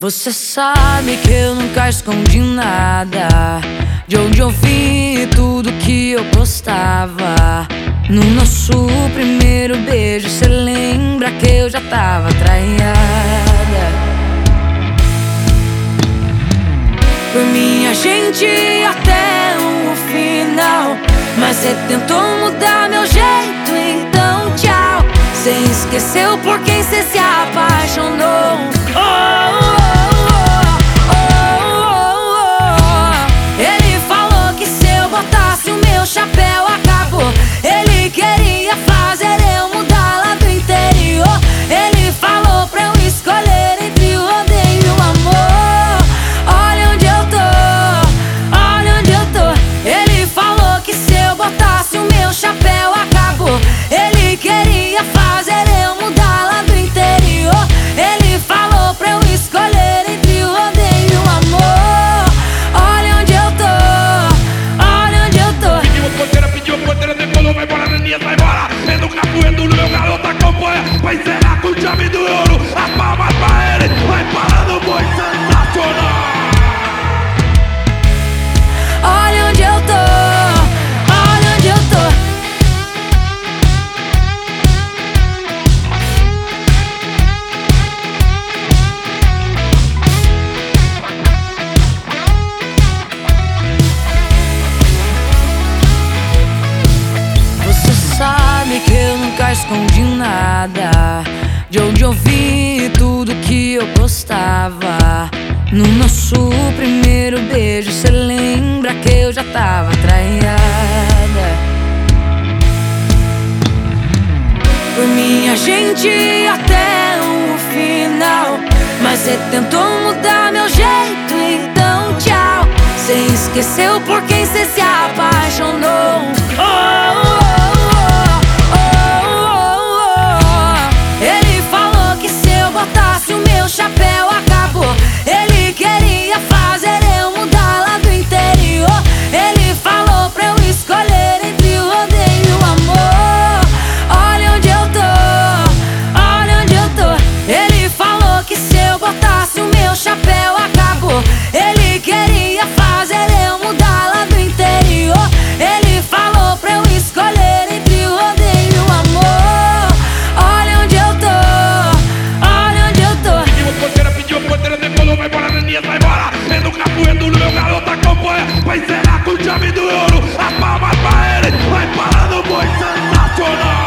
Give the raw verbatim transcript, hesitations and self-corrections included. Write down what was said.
Você sabe que eu nunca escondi nada, de onde eu vim e tudo que eu gostava. No nosso primeiro beijo, cê lembra que eu já tava traída. Por mim a gente ia até o final, mas cê tentou mudar meu jeito, então tchau. Cê esqueceu por quem cê se apaixonou. Oh, oh, oh, oh, oh. Ele falou que se eu botasse o meu chapéu acabou. Ele queria fazer eu mudar lá do interior. Ele falou pra eu escolher entre o odeio e o amor. Olha onde eu tô, olha onde eu tô. Ele falou que se eu botasse o meu chapéu acabou. Ele queria fazer eu mudar lá do interior. Ele falou pra eu escolher entre o odeio e o amor. Olha onde eu tô, olha onde eu tô. Pediu porteira, pediu porteira, decolou, vai embora, Nenias, vai embora. É no capoeiro, meu garoto acompanha. Vai encerrar com chave do ouro. As palmas pra ele, vai parando, boi sensacional. Olha onde eu tô, olha onde eu tô. Você sabe que eu nunca escondi nada, de onde eu vim e tudo que eu gostava. No nosso primeiro beijo, cê lembra que eu já tava traída. Por mim a gente ia até o final, mas cê tentou mudar meu jeito, então tchau. Cê esqueceu por quem cê se apaixonou. Oh, oh, oh, oh, oh. Ele falou que se eu botasse o meu chapéu acabou. Ele queria fazer eu mudar lá do interior. Ele falou pra eu escolher entre o odeio e o amor. Olha onde eu tô, olha onde eu tô. Ele falou que se eu botasse o meu chapéu acabou. Ele queria fazer eu mudar lá do interior. Ele falou pra eu escolher entre o odeio e o amor. Olha onde eu tô, olha onde eu tô. Pediu porteira, pediu porteira, decolou, vai embora, Nenias, vai embora. É no capoeiro, meu garoto acompanha. Vai encerrar com chave do ouro. As palmas pra ele, vai parando, boi sensacional.